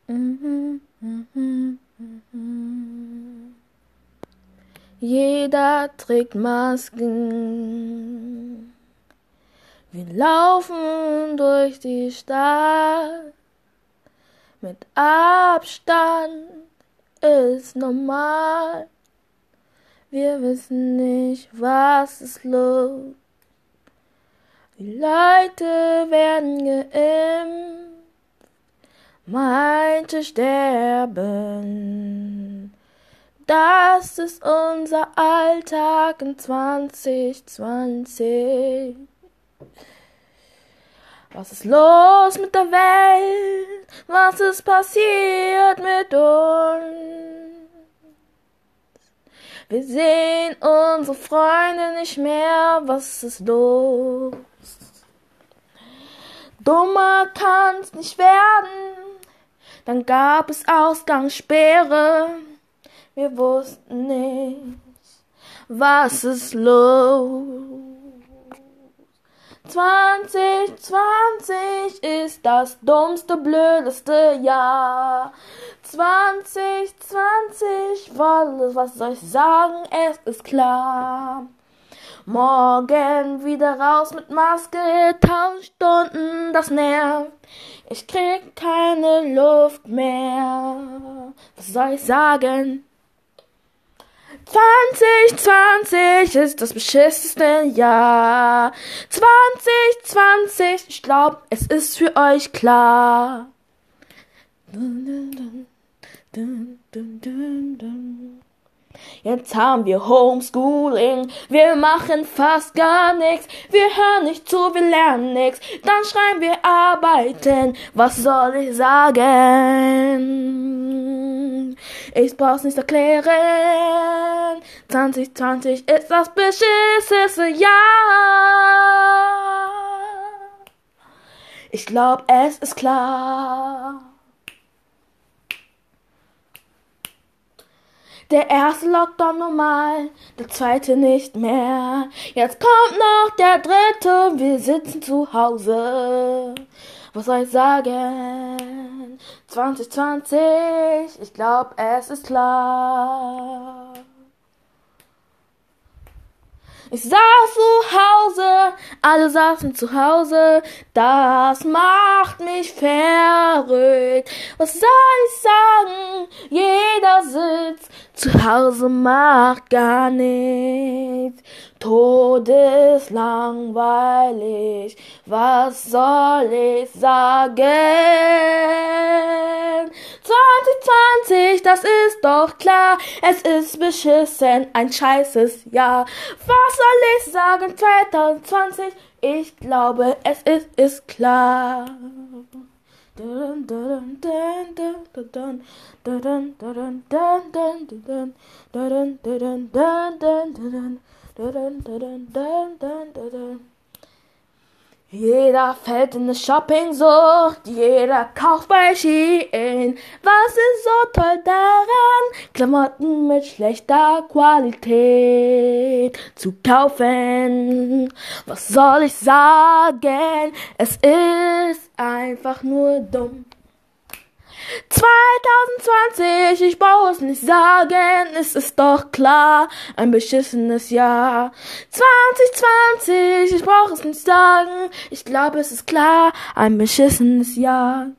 Mhm, mhm, mhm. Jeder trägt Masken. Wir laufen durch die Stadt. Mit Abstand ist normal. Wir wissen nicht, was ist los. Die Leute werden geimpft. Manche sterben. Das ist unser Alltag in 2020. Was ist los mit der Welt? Was ist passiert mit uns? Wir sehen unsere Freunde nicht mehr. Was ist los? Dummer kann's nicht werden. Dann gab es Ausgangssperre. Wir wussten nicht, was ist los. 2020 ist das dummste, blödeste Jahr. 2020, was soll ich sagen, es ist klar. Morgen wieder raus mit Maske, 1000 Stunden, das nervt. Ich krieg keine Luft mehr. Was soll ich sagen? 2020 ist das beschissenste Jahr. 2020, ich glaub, es ist für euch klar. Jetzt haben wir Homeschooling, wir machen fast gar nichts, wir hören nicht zu, wir lernen nichts, dann schreiben wir arbeiten, was soll ich sagen? Ich brauch's nicht erklären, 2020 ist das beschissenste Jahr. Ich glaub, es ist klar. Der erste Lockdown normal, der zweite nicht mehr. Jetzt kommt noch der dritte und wir sitzen zu Hause. Was soll ich sagen? 2020, ich glaub, es ist klar. Ich saß zu Hause, alle saßen zu Hause, das macht mich verrückt. Was soll ich sagen? Jeder sitzt zu Hause, macht gar nichts. Todeslangweilig, was soll ich sagen? 2020, das ist doch klar, es ist beschissen, ein scheißes Jahr. Was soll ich sagen, 2020, ich glaube, es ist klar. Jeder fällt in eine Shoppingsucht, jeder kauft bei Shein. Was ist so toll daran, Klamotten mit schlechter Qualität zu kaufen? Was soll ich sagen? Es ist einfach nur dumm. 2020, ich brauch es nicht sagen, es ist doch klar, ein beschissenes Jahr. 2020, ich brauch es nicht sagen, ich glaube, es ist klar, ein beschissenes Jahr.